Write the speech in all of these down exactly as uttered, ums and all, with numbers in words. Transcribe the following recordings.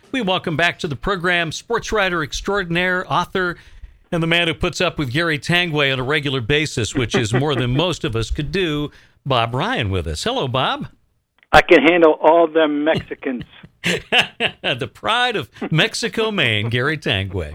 We welcome back to the program sports writer extraordinaire, author, and the man who puts up with Gary Tanguay on a regular basis, which is more than most of us could do, Bob Ryan with us. Hello, Bob. I can handle all them Mexicans. The pride of Mexico, Maine, Gary Tanguay.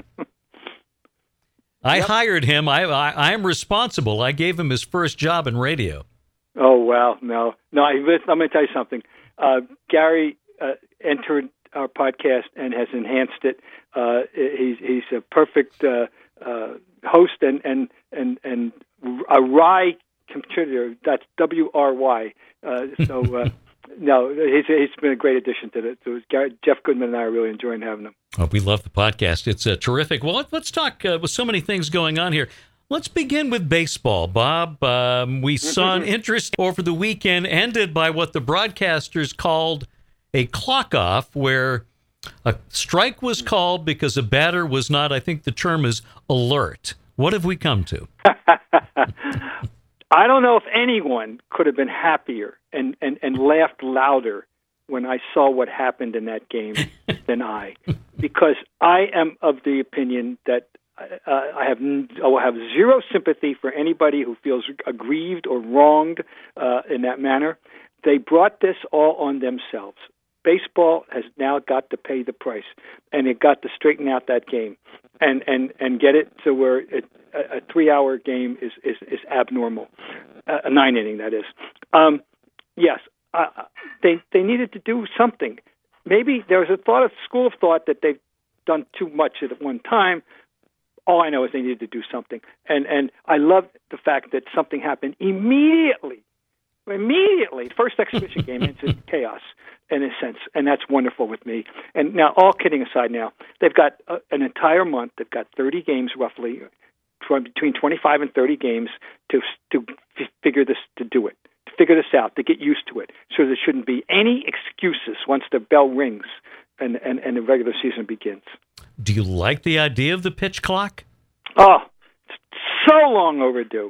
I yep. hired him. I, I I'm responsible. I gave him his first job in radio. Oh, well, no. No, I, I'm going to tell you something. Uh, Gary uh, entered our podcast and has enhanced it. Uh, he's he's a perfect uh, uh, host and and and and a wry contributor. That's W R Y. Uh, so uh, no, he's he's been a great addition to it. So Gary, Jeff Goodman and I are really enjoying having him. Oh, we love the podcast. It's uh, terrific. Well, let's talk uh, with so many things going on here. Let's begin with baseball, Bob. Um, we saw an interest over the weekend ended by what the broadcasters called a clock off, where a strike was called because a batter was not, I think the term is, alert. What have we come to? I don't know if anyone could have been happier and, and, and laughed louder when I saw what happened in that game than I, because I am of the opinion that uh, I have I will have zero sympathy for anybody who feels aggrieved or wronged uh, in that manner. They brought this all on themselves. Baseball has now got to pay the price, and it got to straighten out that game and, and, and get it to where it, a, a three-hour game is, is, is abnormal, uh, a nine-inning, that is. Um, yes, uh, they they needed to do something. Maybe there was a thought of school of thought that they've done too much at one time. All I know is they needed to do something. And, and I love the fact that something happened immediately. Immediately, first exhibition game into chaos in a sense, and that's wonderful with me. And now, all kidding aside, now they've got uh, an entire month. They've got thirty games roughly, from between twenty-five and thirty games to to f- figure this to do it, to figure this out, to get used to it. So there shouldn't be any excuses once the bell rings and and, and the regular season begins. Do you like the idea of the pitch clock? Oh, it's so long overdue.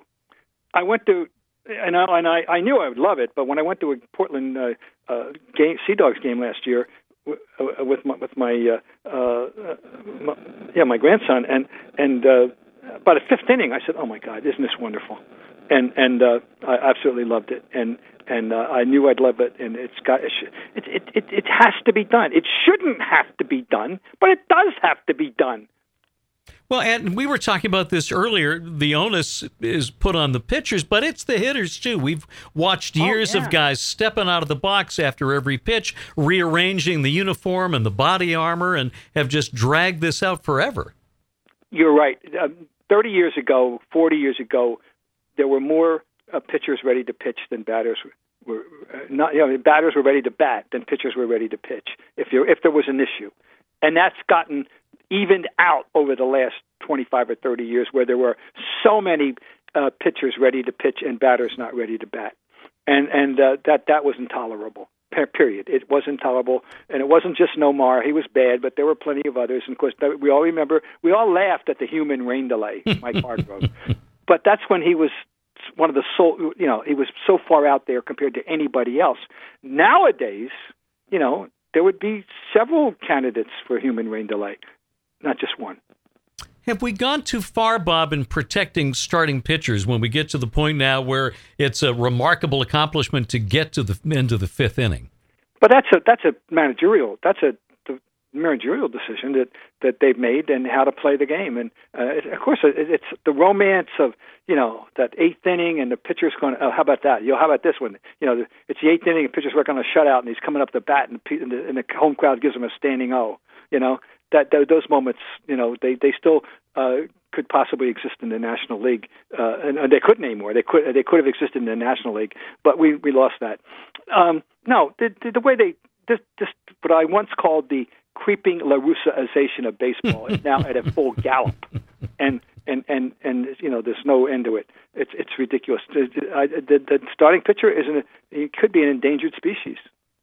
I went to. And, I, and I, I knew I would love it, but when I went to a Portland uh, uh, game, Sea Dogs game last year w- uh, with my, with my, uh, uh, my yeah my grandson, and and uh, by the fifth inning, I said, "Oh my God, isn't this wonderful?" And and uh, I absolutely loved it, and and uh, I knew I'd love it, and it's got it, it it it has to be done. It shouldn't have to be done, but it does have to be done. Well, and we were talking about this earlier. The onus is put on the pitchers, but it's the hitters, too. We've watched years oh, yeah. of guys stepping out of the box after every pitch, rearranging the uniform and the body armor, and have just dragged this out forever. You're right. Uh, thirty years ago, forty years ago, there were more uh, pitchers ready to pitch than batters were. Uh, not, you know, batters were ready to bat than pitchers were ready to pitch, if, you're, if there was an issue. And that's gotten evened out over the last twenty-five or thirty years, where there were so many uh, pitchers ready to pitch and batters not ready to bat, and and uh, that that was intolerable. Period. It was intolerable, and it wasn't just Nomar. He was bad, but there were plenty of others. And of course, we all remember, we all laughed at the human rain delay, Mike Hargrove. But that's when he was one of the so you know he was so far out there compared to anybody else. Nowadays, you know, there would be several candidates for human rain delay. Not just one. Have we gone too far, Bob, in protecting starting pitchers when we get to the point now where it's a remarkable accomplishment to get to the end of the fifth inning? But that's a that's a managerial that's a managerial decision that, that they've made, and how to play the game. And uh, it, of course, it, it's the romance of you know that eighth inning, and the pitcher's going. Oh, how about that? You know, how about this one? You know, it's the eighth inning, and the pitcher's working on a shutout, and he's coming up the bat, and the, and the, and the home crowd gives him a standing O. You know. That those moments, you know, they they still uh, could possibly exist in the National League, uh, and, and they couldn't anymore. They could they could have existed in the National League, but we, we lost that. Um, no, the, the the way they this, this what I once called the creeping LaRussa-ization of baseball is now at a full gallop, and and and and you know, there's no end to it. It's it's ridiculous. The, the, the starting pitcher is an, it could be an endangered species.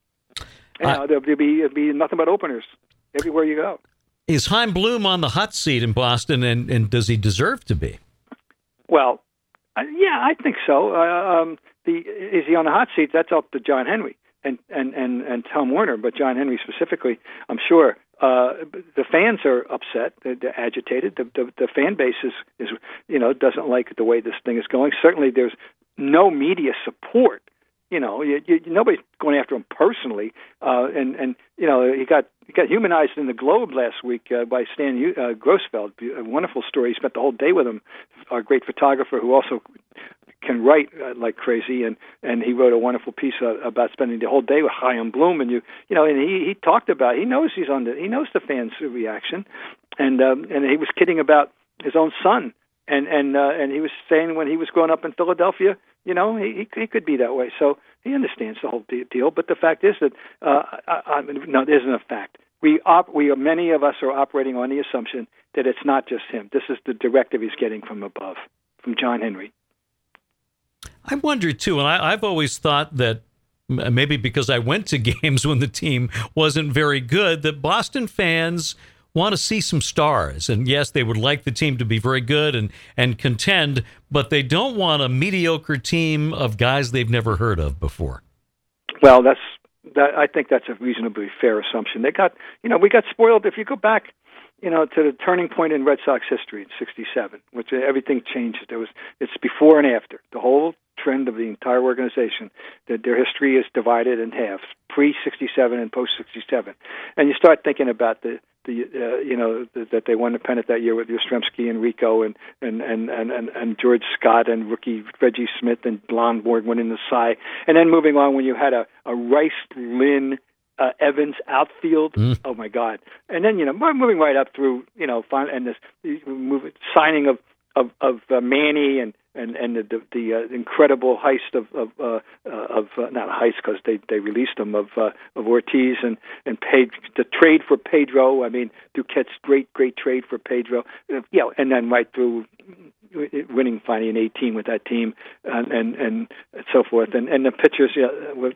You know, uh, there'll be there'll be nothing but openers everywhere you go. Is Chaim Bloom on the hot seat in Boston, and, and does he deserve to be? Well, uh, yeah, I think so. Uh, um, the is he on the hot seat? That's up to John Henry and, and, and, and Tom Werner, but John Henry specifically, I'm sure, uh, the fans are upset, they're, they're agitated. The, the the fan base is, is you know doesn't like the way this thing is going. Certainly, there's no media support. You know, you, you, nobody's going after him personally, uh, and and you know he got he got humanized in the Globe last week uh, by Stan uh, Grossfeld. A wonderful story. He spent the whole day with him. Our great photographer who also can write uh, like crazy, and, and he wrote a wonderful piece uh, about spending the whole day with Chaim Bloom, and you you know, and he, he talked about he knows he's on the he knows the fans' reaction, and um, and he was kidding about his own son, and and uh, and he was saying when he was growing up in Philadelphia, you know, he he could be that way, so he understands the whole deal. But the fact is that uh, I, I, no, there isn't a fact. We op- we many of us are operating on the assumption that it's not just him. This is the directive he's getting from above, from John Henry. I wonder, too, and I, I've always thought that maybe because I went to games when the team wasn't very good, that Boston fans want to see some stars. And yes, they would like the team to be very good and, and contend, but they don't want a mediocre team of guys they've never heard of before. Well, that's that. I think that's a reasonably fair assumption. They got, you know, we got spoiled. If you go back, you know, to the turning point in Red Sox history in sixty-seven, which everything changed. There was, it's before and after. The whole trend of the entire organization, that their history is divided in half, pre sixty-seven and post sixty-seven. And you start thinking about the, the uh, you know, the, that they won the pennant that year with Yastrzemski and Rico and, and, and, and, and, and George Scott and rookie Reggie Smith and Blondborg winning the Cy. And then moving on when you had a, a Rice, Lynn, Uh, Evans outfield, mm. oh my God! And then you know, moving right up through you know, and this move, signing of of, of uh, Manny and and and the the, the uh, incredible heist of of uh, uh, of uh, not a heist because they, they released him of uh, of Ortiz and and paid the trade for Pedro. I mean, Duquette's great great trade for Pedro. Uh, yeah, and then right through winning finally in eighteen with that team, and and, and so forth, and and the pitchers, yeah, with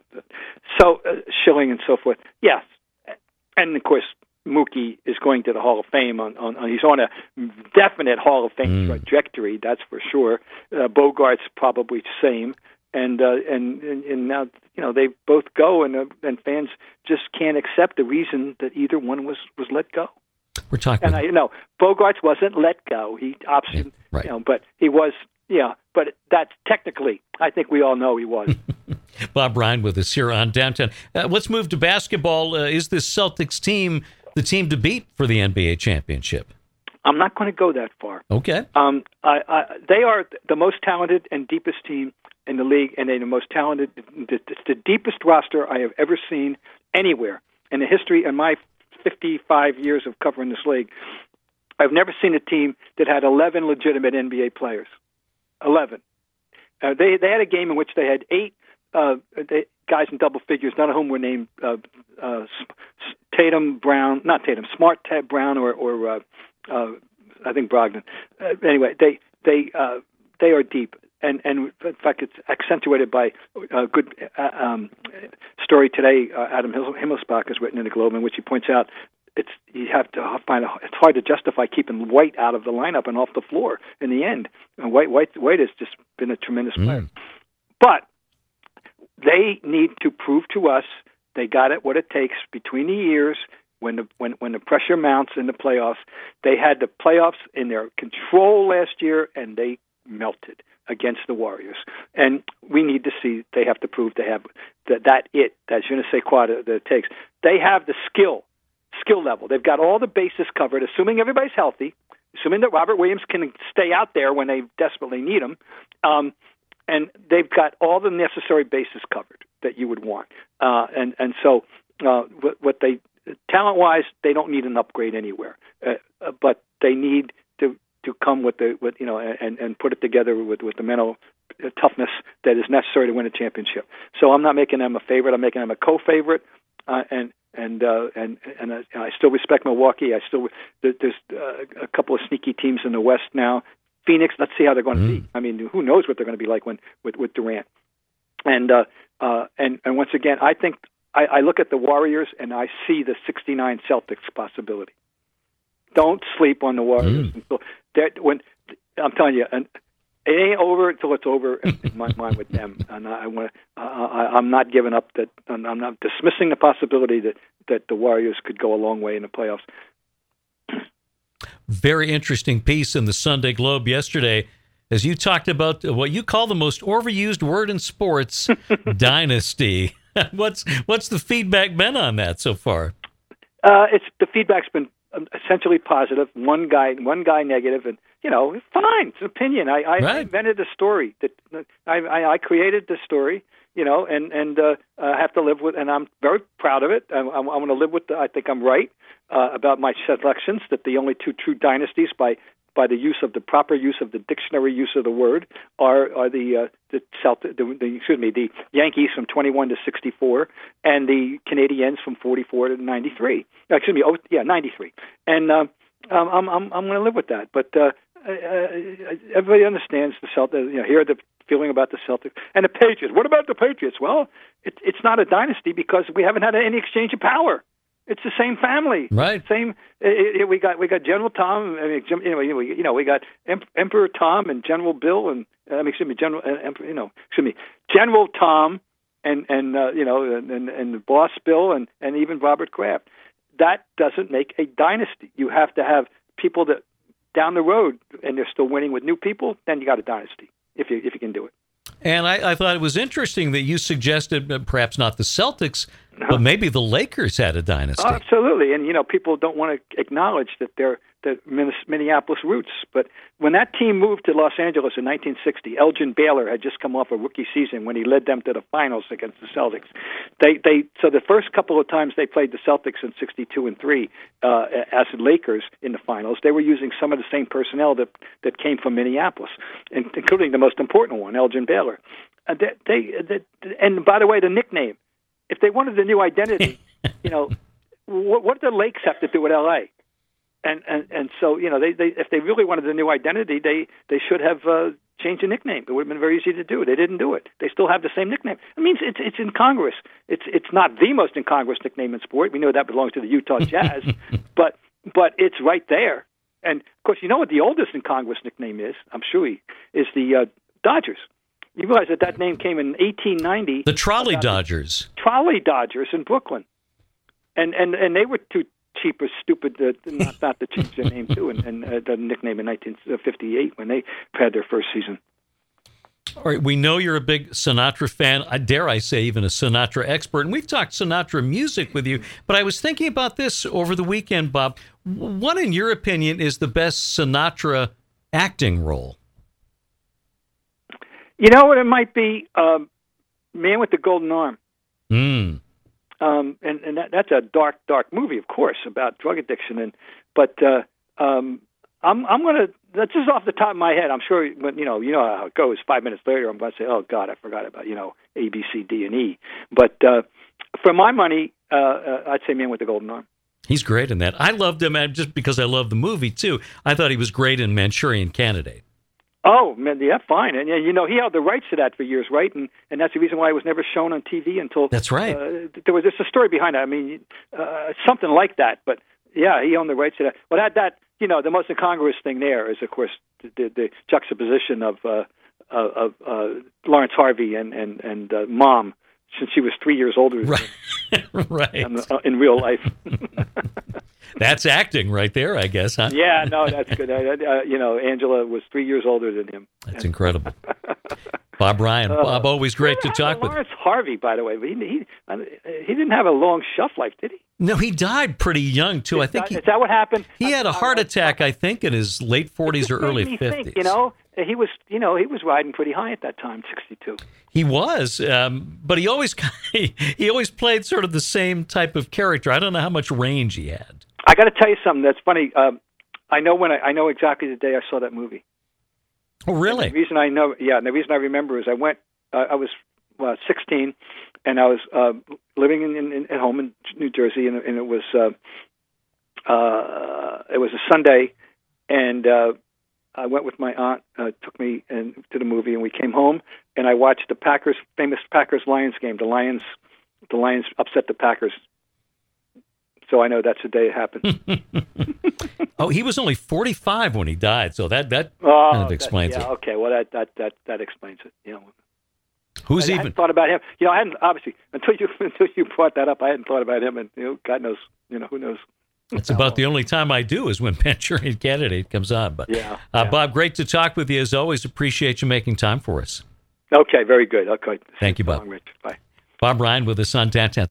so uh, Schilling and so forth. Yes, and of course Mookie is going to the Hall of Fame. On, on, on he's on a definite Hall of Fame mm. trajectory, that's for sure. Uh, Bogart's probably the same, and uh, and, and and now you know they both go, and uh, and fans just can't accept the reason that either one was was let go. We're talking, and I you know Bogarts wasn't let go. He optioned, yeah, right. you know, but he was, yeah. But that's technically, I think we all know he was. Bob Ryan with us here on Downtown. Uh, let's move to basketball. Uh, is this Celtics team the team to beat for the N B A championship? I'm not going to go that far. Okay. Um, I, I, they are the most talented and deepest team in the league, and they're the most talented. It's the deepest roster I have ever seen anywhere in the history of my fifty-five years of covering this league. I've never seen a team that had eleven legitimate N B A players. eleven. Uh, they they had a game in which they had eight uh, they, guys in double figures, none of whom were named uh, uh, Tatum, Brown, not Tatum, Smart, Ted Brown, or, or uh, uh, I think Brogdon. Uh, anyway, they they uh, they are deep, and and in fact, it's accentuated by a good uh, um, story today. Uh, Adam Himmelsbach has written in the Globe, in which he points out it's you have to find a, it's hard to justify keeping White out of the lineup and off the floor in the end. And White White White has just been a tremendous player, mm. but they need to prove to us they got it what it takes between the years when the when when the pressure mounts in the playoffs. They had the playoffs in their control last year, and they melted against the Warriors. And we need to see they have to prove they have that that it that je ne sais quoi that it takes. They have the skill skill level. They've got all the bases covered, assuming everybody's healthy, assuming that Robert Williams can stay out there when they desperately need him. Um, And they've got all the necessary bases covered that you would want. Uh, and, and so uh, what, what they, talent-wise, they don't need an upgrade anywhere. Uh, uh, but they need to, to come with the, with, you know, and, and put it together with, with the mental toughness that is necessary to win a championship. So I'm not making them a favorite. I'm making them a co-favorite. Uh, and, and, uh, and, and I, I still respect Milwaukee. I still, there's uh, a couple of sneaky teams in the West now. Phoenix, let's see how they're going to mm. be. I mean, who knows what they're going to be like when with, with Durant. And uh, uh, and and once again, I think I, I look at the Warriors and I see the sixty-nine Celtics possibility. Don't sleep on the Warriors. Mm. Until when I'm telling you, and it ain't over until it's over in my mind with them. And I want to. Uh, I'm not giving up. That I'm not dismissing the possibility that that the Warriors could go a long way in the playoffs. Very interesting piece in the Sunday Globe yesterday, as you talked about what you call the most overused word in sports, dynasty. What's what's the feedback been on that so far? Uh, it's the feedback's been essentially positive. One guy, one guy negative, and you know, fine. It's an opinion. I, I right. invented the story. That I, I, I created the story. You know, and and uh, I have to live with, and I'm very proud of it. I, I, I want to live with. The, I think I'm right uh, about my selections. That the only two true dynasties by by the use of the proper use of the dictionary use of the word are are the uh, the Celtic, the, the excuse me, the Yankees from twenty-one to sixty-four, and the Canadiens from forty-four to ninety-three. Uh, excuse me, oh yeah, ninety-three. And uh, I'm I'm I'm going to live with that. But uh, uh, everybody understands the Celtics. You know, here are the feeling about the Celtics and the Patriots. What about the Patriots? Well, it, it's not a dynasty because we haven't had any exchange of power. It's the same family, right? Same. It, it, we got we got General Tom. I mean, you know, we, you know, we got Emperor Tom and General Bill, and I mean, excuse me, General, uh, you know, excuse me, General Tom, and and uh, you know, and, and and the Boss Bill, and and even Robert Kraft. That doesn't make a dynasty. You have to have people that down the road, and they're still winning with new people. Then you got a dynasty if you if you can do it. And I, I thought it was interesting that you suggested uh, perhaps not the Celtics, no. but maybe the Lakers had a dynasty. Oh, absolutely. And, you know, people don't want to acknowledge that they're the Minneapolis roots. But when that team moved to Los Angeles in nineteen sixty, Elgin Baylor had just come off a rookie season when he led them to the finals against the Celtics. They, they, so the first couple of times they played the Celtics in sixty-two and three uh, as the Lakers in the finals, they were using some of the same personnel that, that came from Minneapolis, including the most important one, Elgin Baylor. Uh, they, they, they, and by the way, the nickname, if they wanted a new identity, you know, what, what do the Lakes have to do with L A? And, and and so, you know, they, they if they really wanted a new identity, they, they should have uh, changed the nickname. It would have been very easy to do. They didn't do it. They still have the same nickname. It means it's it's incongruous. It's it's not the most incongruous nickname in sport. We know that belongs to the Utah Jazz, but but it's right there. And of course, you know what the oldest incongruous nickname is? I'm sure he is the uh, Dodgers. You realize that that name came in eighteen ninety. The Trolley Dodgers. The Trolley Dodgers in Brooklyn, and and and they were too cheap or stupid to, not not to change their name too, and, and uh, the nickname in nineteen fifty-eight when they had their first season. All right, we know you're a big Sinatra fan. I dare I say even a Sinatra expert, and we've talked Sinatra music with you. But I was thinking about this over the weekend, Bob. What, in your opinion, is the best Sinatra acting role? You know what? It might be um, Man with the Golden Arm. Mm. Um, and and that, that's a dark, dark movie, of course, about drug addiction. And but uh, um, I'm I'm going to. That's just off the top of my head. I'm sure when you know you know how it goes. Five minutes later, I'm going to say, "Oh God, I forgot about you know A, B, C, D, and E." But uh, for my money, uh, uh, I'd say Man with the Golden Arm. He's great in that. I loved him just because I love the movie too. I thought he was great in Manchurian Candidate. Oh, man, yeah, fine. And, you know, he held the rights to that for years, right? And and that's the reason why it was never shown on T V until... That's right. Uh, there was just a story behind it. I mean, uh, something like that. But, yeah, he owned the rights to that. Well, that, that you know, the most incongruous thing there is, of course, the, the, the juxtaposition of uh, of uh, Lawrence Harvey and, and, and uh, Mom, since she was three years older than right. him right. in, uh, in real life. That's acting right there, I guess, huh? Yeah, no, that's good. Uh, uh, you know, Angela was three years older than him. That's incredible. Bob Ryan. Uh, Bob, always great to talk with. Lawrence Harvey, by the way, he, he he didn't have a long shelf life, did he? No, he died pretty young too. I think is that what happened? He had a heart attack, I think, in his late forties or early fifties. Think, you know, he was, you know, he was riding pretty high at that time, sixty-two. He was, um, but he always he always played sort of the same type of character. I don't know how much range he had. I got to tell you something that's funny. Um, I know when I, I know exactly the day I saw that movie. Oh, really? And the reason I know, yeah, and the reason I remember is I went. Uh, I was uh, sixteen, and I was uh, living in, in, at home in New Jersey, and, and it was uh, uh, it was a Sunday, and uh, I went with my aunt. Uh, took me and to the movie, and we came home, and I watched the Packers famous Packers Lions game. The Lions, the Lions upset the Packers so I know that's the day it happened. Oh, he was only forty-five when he died, so that that oh, kind of explains that, yeah, it. Okay, well that that that that explains it. You know. Who's I, even I hadn't thought about him? You know, I hadn't obviously until you until you brought that up. I hadn't thought about him, and you know, God knows, you know, who knows. It's about the only time I do is when Manchurian Candidate comes on. But yeah, uh, yeah. Bob, great to talk with you as always. Appreciate you making time for us. Okay, very good. Okay, thank you, Bob. Long, Rich. Bye. Bob Ryan with us on Dan ten.